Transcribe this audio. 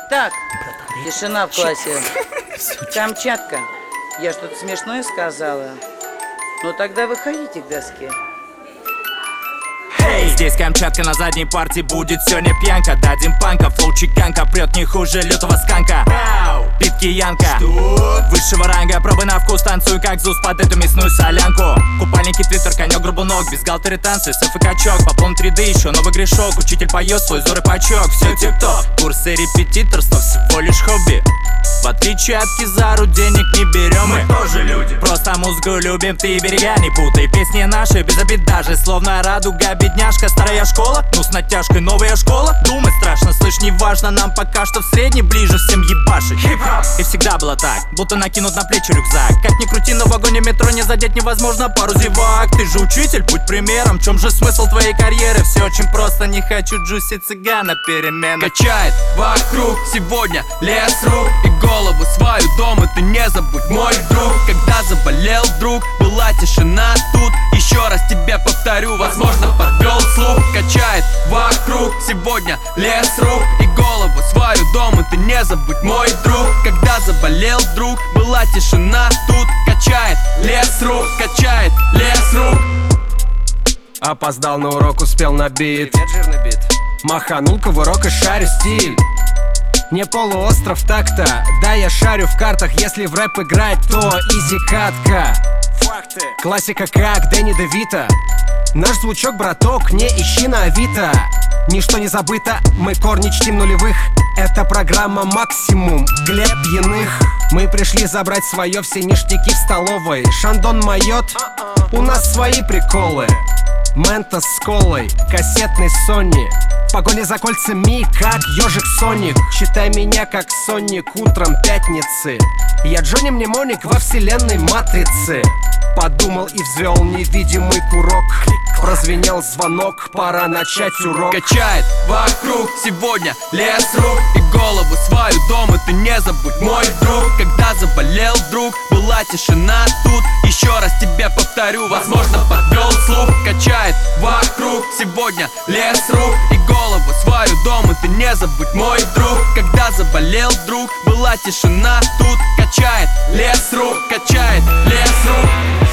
Так, тишина в классе. Камчатка. Я что-то смешное сказала? Ну тогда выходите к доске. Здесь Камчатка, на задней партии будет сегодня пьянка. Дадим панка, флоу чеканка, прет не хуже лютого сканка. Питки Янка, высшего ранга, пробы на вкус, танцую как ЗУС под эту мясную солянку. Купальники, твиттер, конек, грубунок, бюстгальтеры, танцы, сэф и качок. Пополнить 3D, еще новый грешок, учитель поет свой зор и пачок. Все тип-топ, курсы репетиторства, всего лишь хобби. В отличие от Кизару, денег не берем мы тоже люди. Просто музыку любим, ты берега не путай. Песни наши без обид даже, словно радуга, бедняжка. Старая школа, ну с натяжкой новая школа. Думать страшно, слышь, не важно, нам пока что в средней ближе всем ебашить. И всегда было так, будто накинут на плечи рюкзак. Как ни крути, но в вагоне метро не задеть невозможно пару зевак. Ты же учитель, будь примером, в чем же смысл твоей карьеры? Все очень просто, не хочу джуси цыгана перемены. Качает вокруг сегодня лес рук и голову свою дома ты не забудь, мой друг. Когда заболел вдруг, была тишина тут. Еще раз тебе повторю, возможно подвел слух. Качает вокруг сегодня лес рук и голову свою дома ты не забудь, мой друг. Когда заболел вдруг, была тишина тут. Качает лес рук, качает лес рук. Опоздал на урок, успел на бит. Маханул кувырок и шарю стиль. Не полуостров так-то, да я шарю в картах. Если в рэп играть, то изи катка. Классика как Дэнни Девито. Наш звучок, браток, не ищи на Авито. Ничто не забыто, мы корни чтим нулевых. Это программа «Максимум», Глеб Яных. Мы пришли забрать свое, все ништяки в столовой. Шандон моет, у нас свои приколы. Мента с колой, кассетный Sony. В погоне за кольцами, как ежик Соник. Считай меня как Соник утром пятницы. Я Джонни Мнемоник во вселенной Матрицы. Подумал и взвел невидимый курок. Прозвенел звонок, пора начать урок. Качает вокруг сегодня лес рук и голову свою дома ты не забудь, мой друг. Когда заболел вдруг, была тишина тут. Еще раз тебе повторю, возможно подвел слух. Качает вокруг сегодня лес рук и голову свою дома ты не забудь, мой друг. Когда заболел вдруг, была тишина тут. Качает лес рук, качает лес рук.